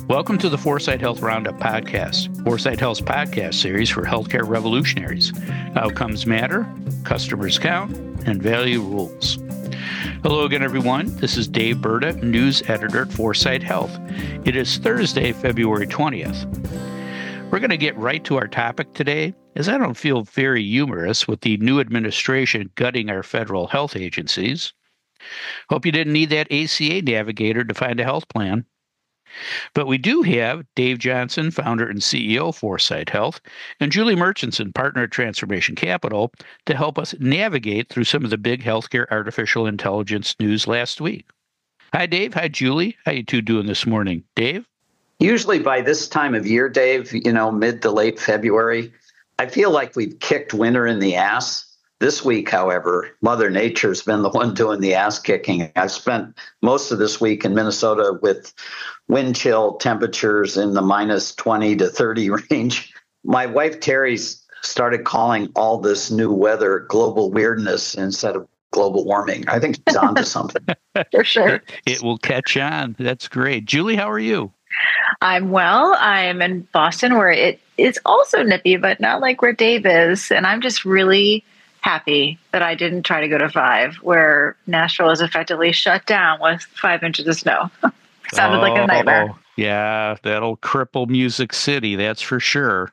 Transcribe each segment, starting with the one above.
Welcome to the Foresight Health Roundup podcast, Foresight Health's podcast series for healthcare revolutionaries. Outcomes matter, customers count, and value rules. Hello again, everyone. This is Dave Burda, news editor at Foresight Health. It is Thursday, February 20th. We're going to get right to our topic today, as I don't feel very humorous with the new administration gutting our federal health agencies. Hope you didn't need that ACA navigator to find a health plan. But we do have Dave Johnson, founder and CEO of Foresight Health, and Julie Murchison, partner at Transformation Capital, to help us navigate through some of the big healthcare artificial intelligence news last week. Hi, Dave. Hi, Julie. How you two doing this morning? Dave? Usually by this time of year, Dave, mid to late February, I feel like we've kicked winter in the ass. This week, however, Mother Nature's been the one doing the ass kicking. I've spent most of this week in Minnesota with wind chill temperatures in the minus 20 to 30 range. My wife, Terry's started calling all this new weather global weirdness instead of global warming. I think she's onto something. For sure. It will catch on. That's great. Julie, how are you? I'm well. I'm in Boston where it is also nippy, but not like where Dave is. And I'm just really happy that I didn't try to go to 5, where Nashville is effectively shut down with 5 inches of snow. Sounded like a nightmare. Yeah, that'll cripple Music City, that's for sure.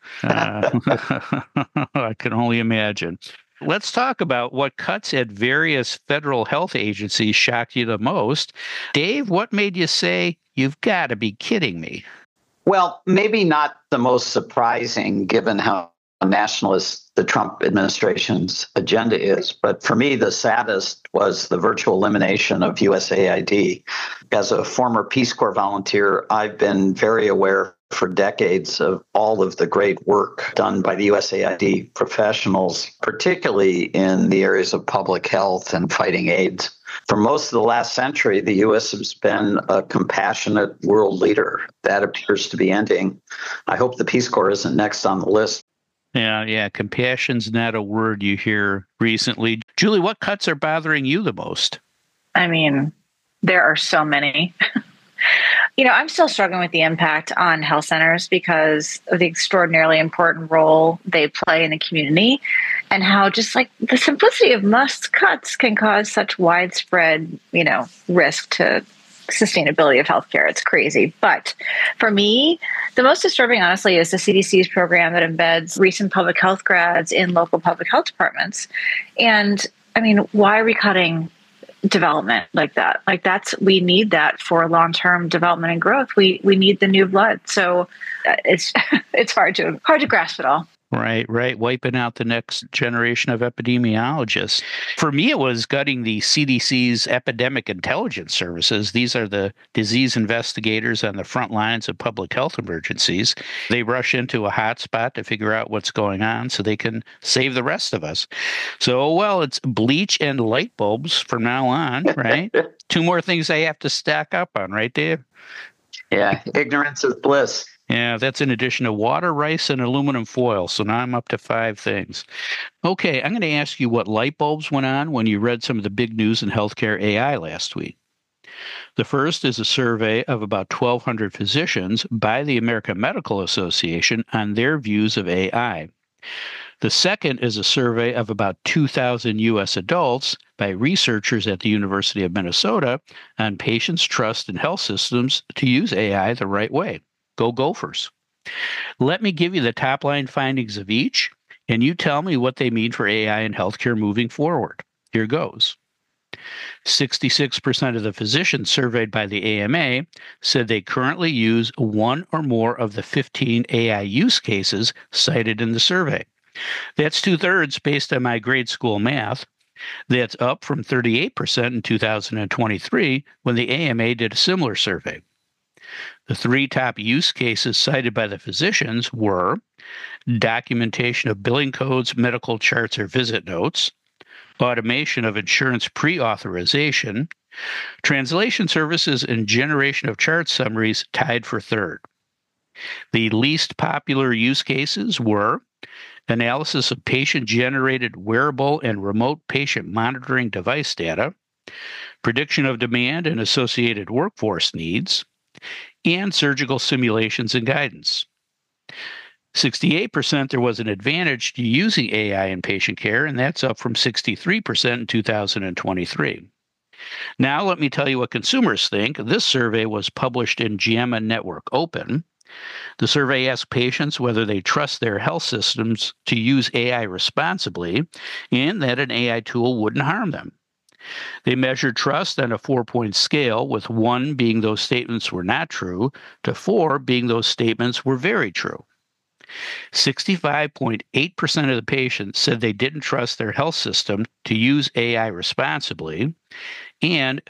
I can only imagine. Let's talk about what cuts at various federal health agencies shocked you the most. Dave, what made you say, you've got to be kidding me? Well, maybe not the most surprising given how nationalist the Trump administration's agenda is. But for me, the saddest was the virtual elimination of USAID. As a former Peace Corps volunteer, I've been very aware for decades of all of the great work done by the USAID professionals, particularly in the areas of public health and fighting AIDS. For most of the last century, the U.S. has been a compassionate world leader. That appears to be ending. I hope the Peace Corps isn't next on the list. Yeah. Compassion's not a word you hear recently. Julie, what cuts are bothering you the most? I mean, there are so many. I'm still struggling with the impact on health centers because of the extraordinarily important role they play in the community and how just like the simplicity of must cuts can cause such widespread, risk to sustainability of healthcare. It's crazy. But for me, the most disturbing, honestly, is the CDC's program that embeds recent public health grads in local public health departments. And I mean, why are we cutting development like that? We need that for long-term development and growth. We need the new blood. So it's hard to grasp it all. Right. Wiping out the next generation of epidemiologists. For me, it was gutting the CDC's epidemic intelligence services. These are the disease investigators on the front lines of public health emergencies. They rush into a hotspot to figure out what's going on so they can save the rest of us. So, it's bleach and light bulbs from now on, right? 2 more things I have to stack up on, right, Dave? Yeah, ignorance is bliss. Yeah, that's in addition to water, rice, and aluminum foil. So now I'm up to 5 things. Okay, I'm going to ask you what light bulbs went on when you read some of the big news in healthcare AI last week. The first is a survey of about 1,200 physicians by the American Medical Association on their views of AI. The second is a survey of about 2,000 U.S. adults by researchers at the University of Minnesota on patients' trust in health systems to use AI the right way. Go Gophers. Let me give you the top line findings of each, and you tell me what they mean for AI in healthcare moving forward. Here goes. 66% of the physicians surveyed by the AMA said they currently use one or more of the 15 AI use cases cited in the survey. That's 2/3 based on my grade school math. That's up from 38% in 2023 when the AMA did a similar survey. The 3 top use cases cited by the physicians were documentation of billing codes, medical charts, or visit notes, automation of insurance pre-authorization, translation services, and generation of chart summaries tied for 3rd. The least popular use cases were analysis of patient-generated wearable and remote patient monitoring device data, prediction of demand and associated workforce needs, and surgical simulations and guidance. 68% there was an advantage to using AI in patient care, and that's up from 63% in 2023. Now, let me tell you what consumers think. This survey was published in JAMA Network Open. The survey asked patients whether they trust their health systems to use AI responsibly and that an AI tool wouldn't harm them. They measured trust on a 4-point scale, with 1 being those statements were not true, to 4 being those statements were very true. 65.8% of the patients said they didn't trust their health system to use AI responsibly, and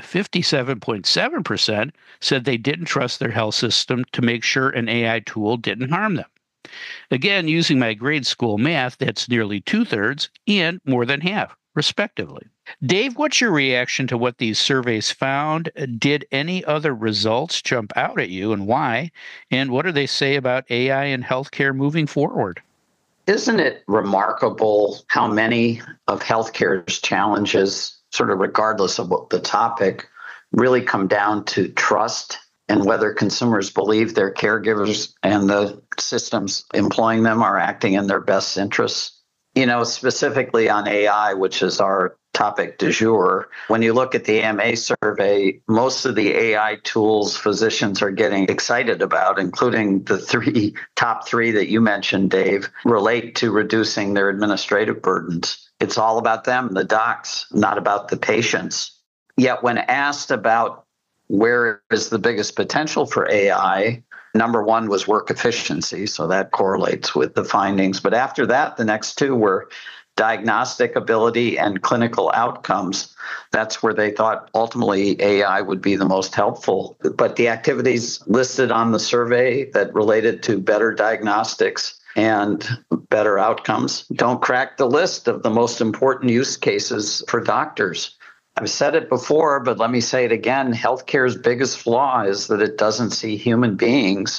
57.7% said they didn't trust their health system to make sure an AI tool didn't harm them. Again, using my grade school math, that's nearly 2/3 and more than half, respectively. Dave, what's your reaction to what these surveys found? Did any other results jump out at you, and why? And what do they say about AI in healthcare moving forward? Isn't it remarkable how many of healthcare's challenges, sort of regardless of what the topic, really come down to trust and whether consumers believe their caregivers and the systems employing them are acting in their best interests? Specifically on AI, which is our topic du jour, when you look at the AMA survey, most of the AI tools physicians are getting excited about, including the top three that you mentioned, Dave, relate to reducing their administrative burdens. It's all about them, the docs, not about the patients. Yet when asked about where is the biggest potential for AI, number one was work efficiency, so that correlates with the findings. But after that, the next two were diagnostic ability and clinical outcomes. That's where they thought ultimately AI would be the most helpful. But the activities listed on the survey that related to better diagnostics and better outcomes don't crack the list of the most important use cases for doctors. I've said it before, but let me say it again. Healthcare's biggest flaw is that it doesn't see human beings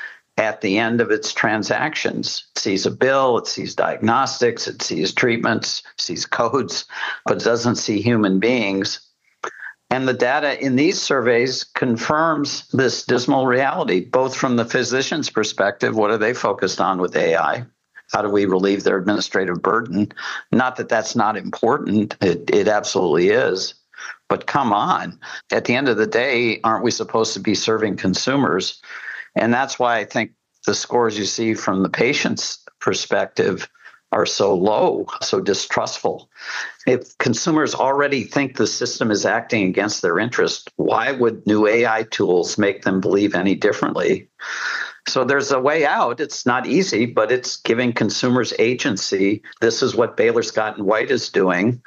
at the end of its transactions. It sees a bill, it sees diagnostics, it sees treatments, it sees codes, but it doesn't see human beings. And the data in these surveys confirms this dismal reality, both from the physician's perspective, what are they focused on with AI? How do we relieve their administrative burden? Not that that's not important. It absolutely is. But come on. At the end of the day, aren't we supposed to be serving consumers? And that's why I think the scores you see from the patient's perspective are so low, so distrustful. If consumers already think the system is acting against their interest, why would new AI tools make them believe any differently? So there's a way out. It's not easy, but it's giving consumers agency. This is what Baylor Scott and White is doing.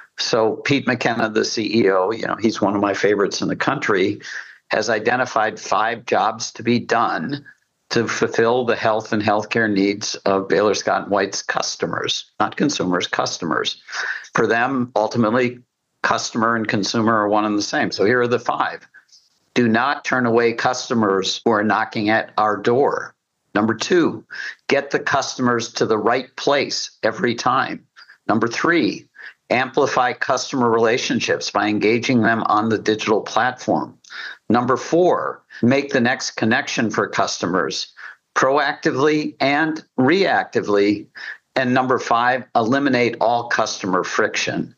So Pete McKenna, the CEO, he's one of my favorites in the country, has identified 5 jobs to be done to fulfill the health and healthcare needs of Baylor Scott and White's customers, not consumers, customers. For them, ultimately, customer and consumer are one and the same. So here are the 5. Do not turn away customers who are knocking at our door. Number 2, get the customers to the right place every time. Number 3, amplify customer relationships by engaging them on the digital platform. Number 4, make the next connection for customers proactively and reactively. And number 5, eliminate all customer friction.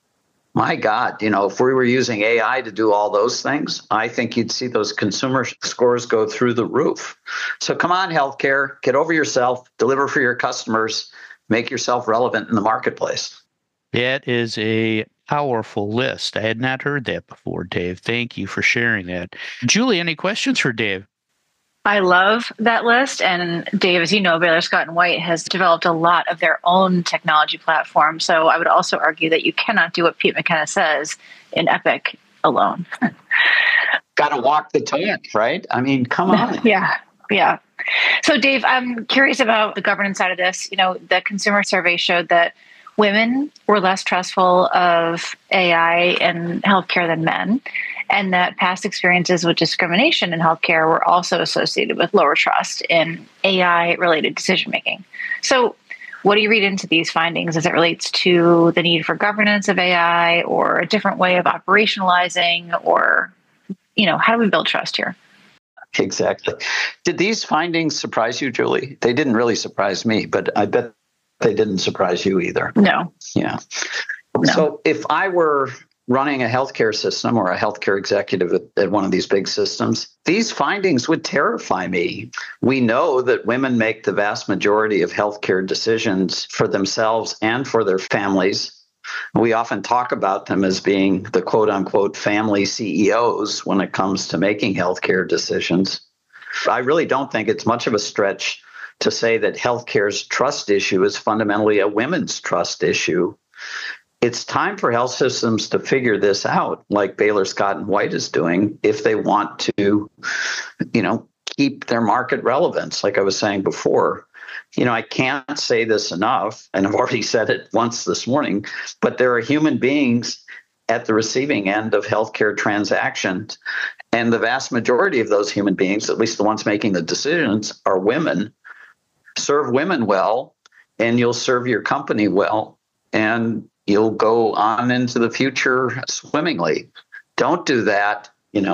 My God, if we were using AI to do all those things, I think you'd see those consumer scores go through the roof. So come on, healthcare, get over yourself, deliver for your customers, make yourself relevant in the marketplace. That is a powerful list. I had not heard that before, Dave. Thank you for sharing that. Julie, any questions for Dave? I love that list. And Dave, as you know, Baylor Scott and White has developed a lot of their own technology platform. So I would also argue that you cannot do what Pete McKenna says in Epic alone. Got to walk the talk, right? I mean, come on. Yeah. So Dave, I'm curious about the governance side of this. The consumer survey showed that women were less trustful of AI in healthcare than men, and that past experiences with discrimination in healthcare were also associated with lower trust in AI-related decision-making. So what do you read into these findings as it relates to the need for governance of AI or a different way of operationalizing, or, how do we build trust here? Exactly. Did these findings surprise you, Julie? They didn't really surprise me, but I bet they didn't surprise you either. No. Yeah. No. So if I were running a healthcare system or a healthcare executive at one of these big systems, these findings would terrify me. We know that women make the vast majority of healthcare decisions for themselves and for their families. We often talk about them as being the quote unquote family CEOs when it comes to making healthcare decisions. I really don't think it's much of a stretch to say that healthcare's trust issue is fundamentally a women's trust issue. It's time for health systems to figure this out, like Baylor Scott and White is doing, if they want to, keep their market relevance, like I was saying before. I can't say this enough, and I've already said it once this morning, but there are human beings at the receiving end of healthcare transactions. And the vast majority of those human beings, at least the ones making the decisions, are women. Serve women well, and you'll serve your company well, and you'll go on into the future swimmingly. Don't do that,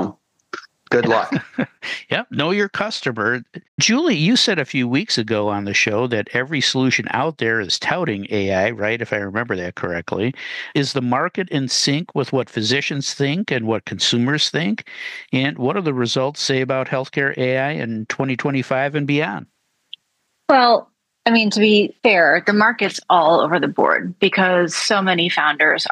good luck. Yep. Know your customer. Julie, you said a few weeks ago on the show that every solution out there is touting AI, right? If I remember that correctly. Is the market in sync with what physicians think and what consumers think? And what do the results say about healthcare AI in 2025 and beyond? Well, to be fair, the market's all over the board because so many founders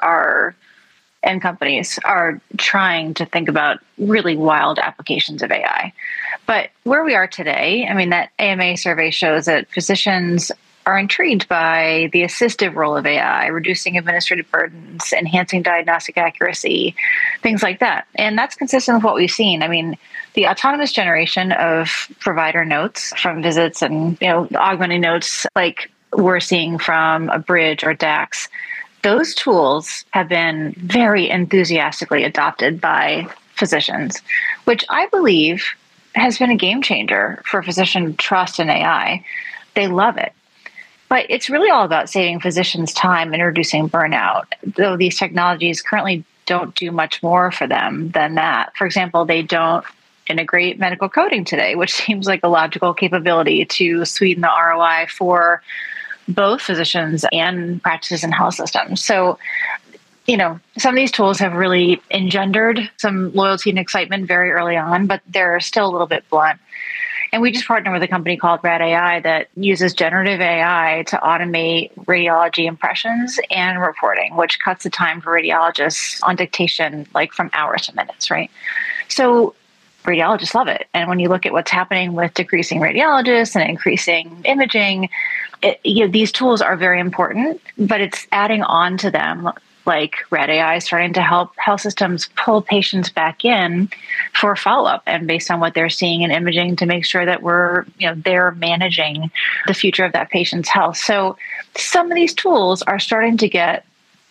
and companies are trying to think about really wild applications of AI. But where we are today, that AMA survey shows that physicians are intrigued by the assistive role of AI, reducing administrative burdens, enhancing diagnostic accuracy, things like that. And that's consistent with what we've seen. The autonomous generation of provider notes from visits and, augmenting notes like we're seeing from Abridge or DAX, those tools have been very enthusiastically adopted by physicians, which I believe has been a game changer for physician trust in AI. They love it. But it's really all about saving physicians time and reducing burnout, though these technologies currently don't do much more for them than that. For example, they don't integrate medical coding today, which seems like a logical capability to sweeten the ROI for both physicians and practices and health systems. So, some of these tools have really engendered some loyalty and excitement very early on, but they're still a little bit blunt. And we just partner with a company called Rad AI that uses generative AI to automate radiology impressions and reporting, which cuts the time for radiologists on dictation, like from hours to minutes, right? So radiologists love it. And when you look at what's happening with decreasing radiologists and increasing imaging, these tools are very important, but it's adding on to them, like Rad AI is starting to help health systems pull patients back in for follow-up and based on what they're seeing in imaging to make sure that they're managing the future of that patient's health. So some of these tools are starting to get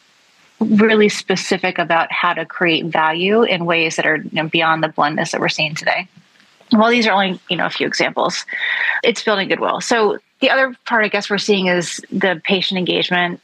really specific about how to create value in ways that are beyond the bluntness that we're seeing today. While these are only a few examples, it's building goodwill. So the other part, I guess, we're seeing is the patient engagement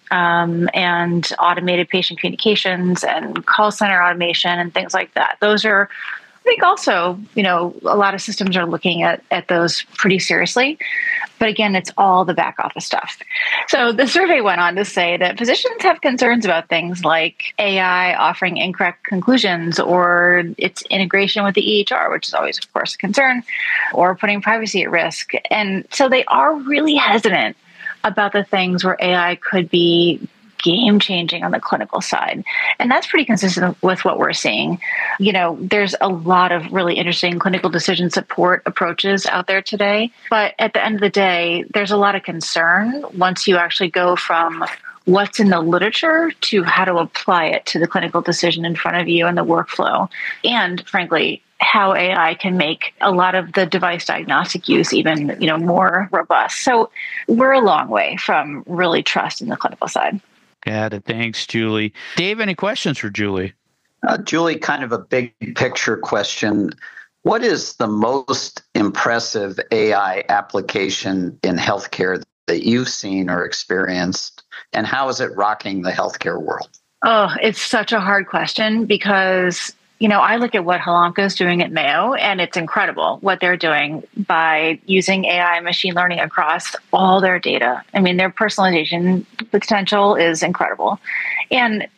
and automated patient communications and call center automation and things like that. Those are, I think, also, a lot of systems are looking at those pretty seriously. But again, it's all the back office stuff. So the survey went on to say that physicians have concerns about things like AI offering incorrect conclusions or its integration with the EHR, which is always, of course, a concern, or putting privacy at risk. And so they are really hesitant about the things where AI could be game changing on the clinical side. And that's pretty consistent with what we're seeing. There's a lot of really interesting clinical decision support approaches out there today. But at the end of the day, there's a lot of concern once you actually go from what's in the literature to how to apply it to the clinical decision in front of you and the workflow. And frankly, how AI can make a lot of the device diagnostic use even, more robust. So we're a long way from really trust in the clinical side. Got it. Thanks, Julie. Dave, any questions for Julie? Julie, kind of a big picture question. What is the most impressive AI application in healthcare that you've seen or experienced, and how is it rocking the healthcare world? Oh, it's such a hard question because I look at what Halanka is doing at Mayo, and it's incredible what they're doing by using AI and machine learning across all their data. I mean, their personalization potential is incredible. And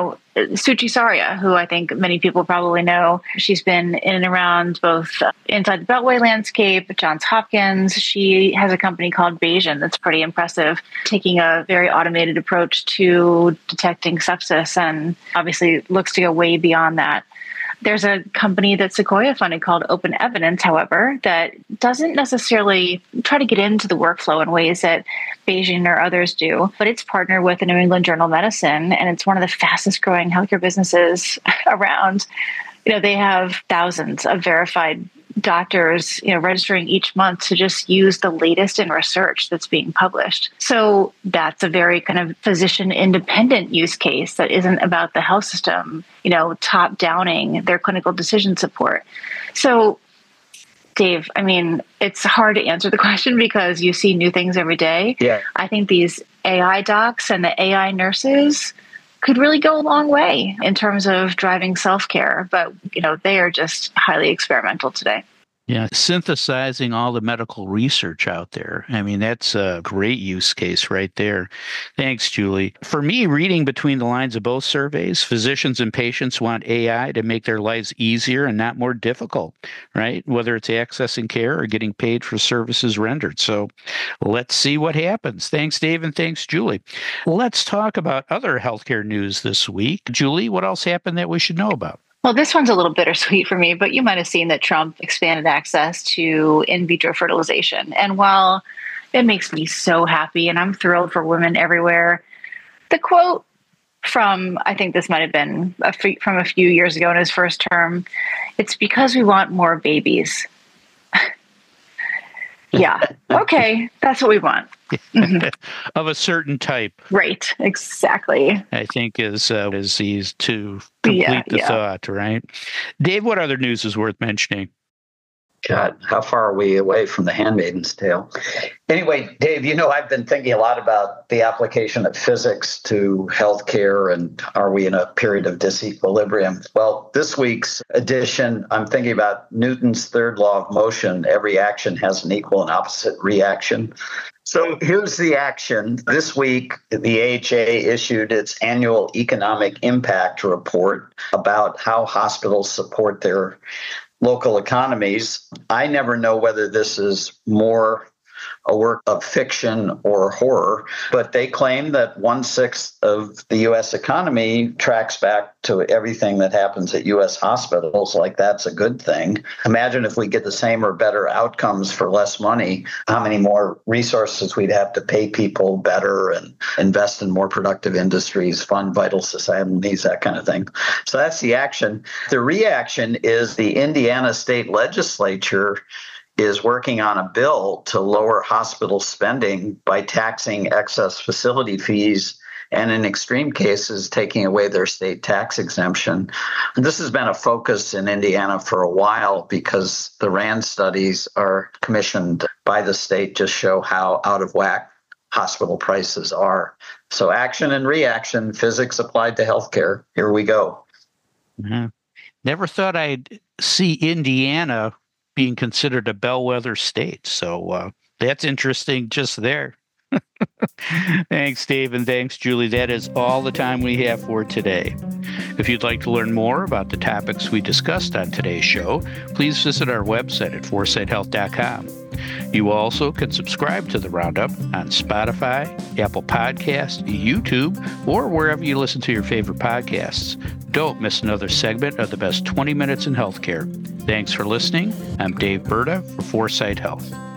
Suchi Saria, who I think many people probably know, she's been in and around both inside the Beltway landscape, Johns Hopkins. She has a company called Bayesian that's pretty impressive, taking a very automated approach to detecting sepsis, and obviously looks to go way beyond that. There's a company that Sequoia funded called Open Evidence, however, that doesn't necessarily try to get into the workflow in ways that Bayesian or others do, but it's partnered with the New England Journal of Medicine, and it's one of the fastest growing healthcare businesses around. They have thousands of verified doctors, registering each month to just use the latest in research that's being published. So that's a very kind of physician independent use case that isn't about the health system, top downing their clinical decision support. So Dave, I mean, it's hard to answer the question because you see new things every day. Yeah. I think these AI docs and the AI nurses could really go a long way in terms of driving self-care, but they are just highly experimental today. Yeah, synthesizing all the medical research out there. I mean, that's a great use case right there. Thanks, Julie. For me, reading between the lines of both surveys, physicians and patients want AI to make their lives easier and not more difficult, right? Whether it's accessing care or getting paid for services rendered. So let's see what happens. Thanks, Dave, and thanks, Julie. Let's talk about other healthcare news this week. Julie, what else happened that we should know about? Well, this one's a little bittersweet for me, but you might have seen that Trump expanded access to in vitro fertilization. And while it makes me so happy and I'm thrilled for women everywhere, the quote from, I think this might have been from a few years ago in his first term, it's because we want more babies. Yeah. Okay. That's what we want. Of a certain type. Right. Exactly. I think is easy to complete the thought, right? Dave, what other news is worth mentioning? God, how far are we away from the Handmaid's Tale? Anyway, Dave, I've been thinking a lot about the application of physics to healthcare, and are we in a period of disequilibrium? Well, this week's edition, I'm thinking about Newton's third law of motion. Every action has an equal and opposite reaction. So here's the action. This week, the AHA issued its annual economic impact report about how hospitals support their local economies. I never know whether this is more a work of fiction or horror, but they claim that 1/6 of the U.S. economy tracks back to everything that happens at U.S. hospitals. Like, that's a good thing. Imagine if we get the same or better outcomes for less money, how many more resources we'd have to pay people better and invest in more productive industries, fund vital societal needs, that kind of thing. So that's the action. The reaction is the Indiana state legislature is working on a bill to lower hospital spending by taxing excess facility fees and, in extreme cases, taking away their state tax exemption. And this has been a focus in Indiana for a while because the RAND studies are commissioned by the state to show how out of whack hospital prices are. So action and reaction, physics applied to healthcare. Here we go. Mm-hmm. Never thought I'd see Indiana being considered a bellwether state. So that's interesting just there. Thanks, Dave, and thanks, Julie. That is all the time we have for today. If you'd like to learn more about the topics we discussed on today's show, please visit our website at foresighthealth.com. You also can subscribe to the Roundup on Spotify, Apple Podcasts, YouTube, or wherever you listen to your favorite podcasts. Don't miss another segment of the best 20 minutes in healthcare. Thanks for listening. I'm Dave Burda for Foresight Health.